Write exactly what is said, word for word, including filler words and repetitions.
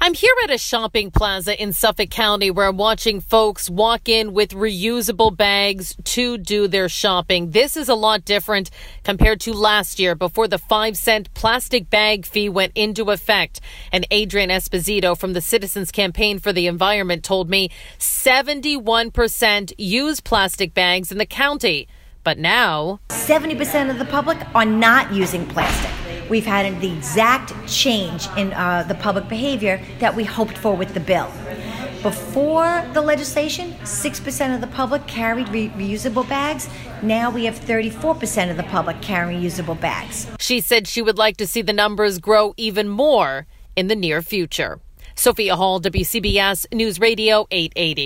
I'm here at a shopping plaza in Suffolk County where I'm watching folks walk in with reusable bags to do their shopping. This is a lot different compared to last year before the five cent plastic bag fee went into effect. And Adrian Esposito from the Citizens Campaign for the Environment told me seventy-one percent use plastic bags in the county. But now seventy percent of the public are not using plastic. We've had the exact change in uh, the public behavior that we hoped for with the bill. Before the legislation, six percent of the public carried re- reusable bags. Now we have thirty-four percent of the public carrying reusable bags. She said she would like to see the numbers grow even more in the near future. Sophia Hall, W C B S News Radio eight eighty.